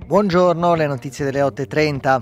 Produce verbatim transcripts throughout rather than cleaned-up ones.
Buongiorno, le notizie delle otto e trenta.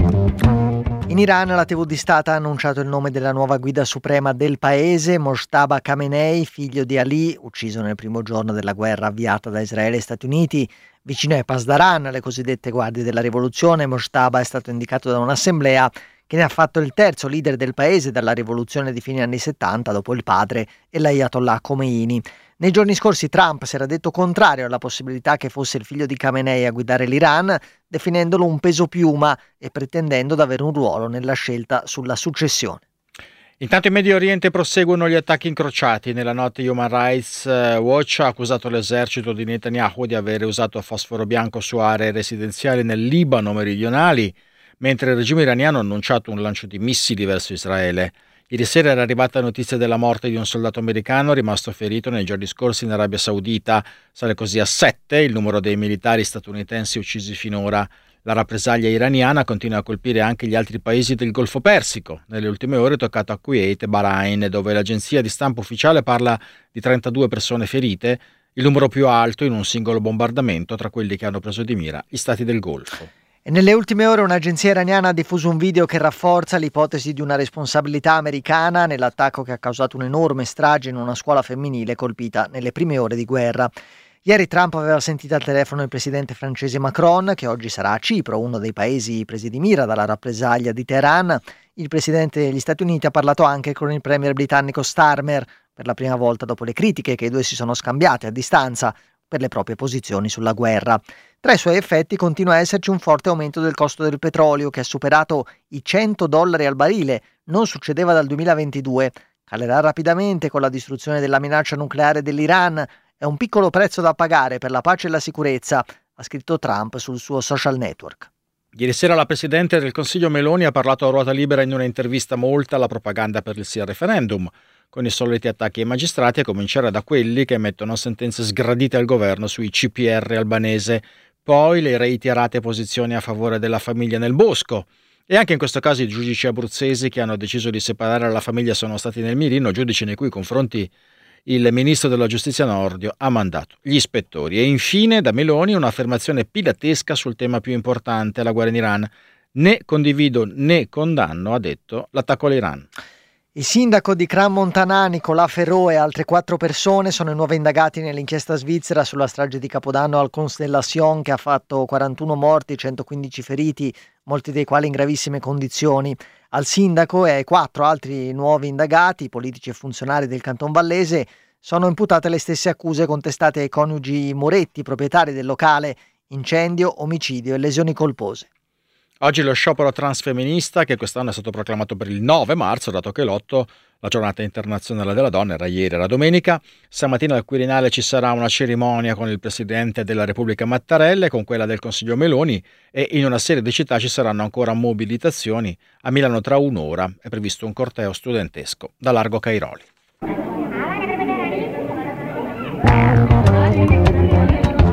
In Iran la tivù di Stato ha annunciato il nome della nuova guida suprema del paese, Mojtaba Khamenei, figlio di Ali, ucciso nel primo giorno della guerra avviata da Israele e Stati Uniti. Vicino ai Pasdaran, le cosiddette guardie della rivoluzione, Mojtaba è stato indicato da un'assemblea che ne ha fatto il terzo leader del paese dalla rivoluzione di fine anni settanta dopo il padre e l'Ayatollah Khomeini. Nei giorni scorsi Trump si era detto contrario alla possibilità che fosse il figlio di Khamenei a guidare l'Iran, definendolo un peso piuma e pretendendo di avere un ruolo nella scelta sulla successione. Intanto in Medio Oriente proseguono gli attacchi incrociati. Nella notte Human Rights Watch ha accusato l'esercito di Netanyahu di avere usato fosforo bianco su aree residenziali nel Libano meridionali, mentre il regime iraniano ha annunciato un lancio di missili verso Israele. Ieri sera era arrivata notizia della morte di un soldato americano rimasto ferito nei giorni scorsi in Arabia Saudita. Sale così a sette il numero dei militari statunitensi uccisi finora. La rappresaglia iraniana continua a colpire anche gli altri paesi del Golfo Persico. Nelle ultime ore è toccato a Kuwait e Bahrain, dove l'agenzia di stampa ufficiale parla di trentadue persone ferite, il numero più alto in un singolo bombardamento tra quelli che hanno preso di mira gli stati del Golfo. E nelle ultime ore un'agenzia iraniana ha diffuso un video che rafforza l'ipotesi di una responsabilità americana nell'attacco che ha causato un'enorme strage in una scuola femminile colpita nelle prime ore di guerra. Ieri Trump aveva sentito al telefono il presidente francese Macron, che oggi sarà a Cipro, uno dei paesi presi di mira dalla rappresaglia di Teheran. Il presidente degli Stati Uniti ha parlato anche con il premier britannico Starmer, per la prima volta dopo le critiche che i due si sono scambiati a distanza per le proprie posizioni sulla guerra. Tra i suoi effetti continua a esserci un forte aumento del costo del petrolio, che ha superato i cento dollari al barile, non succedeva dal duemilaventidue. Calerà rapidamente con la distruzione della minaccia nucleare dell'Iran. È un piccolo prezzo da pagare per la pace e la sicurezza, ha scritto Trump sul suo social network. Ieri sera la Presidente del Consiglio Meloni ha parlato a ruota libera in un'intervista molta alla propaganda per il sì al referendum, con i soliti attacchi ai magistrati, a cominciare da quelli che emettono sentenze sgradite al governo sui C P R albanese, poi le reiterate posizioni a favore della famiglia nel bosco. E anche in questo caso i giudici abruzzesi che hanno deciso di separare la famiglia sono stati nel mirino, giudici nei cui confronti il ministro della giustizia Nordio ha mandato gli ispettori. E infine da Meloni un'affermazione pilatesca sul tema più importante, la guerra in Iran. Né condivido né condanno, ha detto, l'attacco all'Iran. Il sindaco di Cran Montanà, Nicolà Ferrò, e altre quattro persone sono i nuovi indagati nell'inchiesta svizzera sulla strage di Capodanno al Constellation, che ha fatto quarantuno morti e centoquindici feriti, molti dei quali in gravissime condizioni. Al sindaco e ai quattro altri nuovi indagati, politici e funzionari del Canton Vallese, sono imputate le stesse accuse contestate ai coniugi Moretti, proprietari del locale: incendio, omicidio e lesioni colpose. Oggi lo sciopero transfemminista, che quest'anno è stato proclamato per il nove marzo, dato che l'otto, la giornata internazionale della donna, era ieri, era domenica. Stamattina al Quirinale ci sarà una cerimonia con il Presidente della Repubblica Mattarella e con quella del Consiglio Meloni, e in una serie di città ci saranno ancora mobilitazioni. A Milano tra un'ora è previsto un corteo studentesco da Largo Cairoli.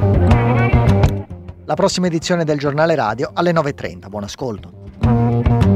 La prossima edizione del Giornale Radio alle nove e trenta. Buon ascolto.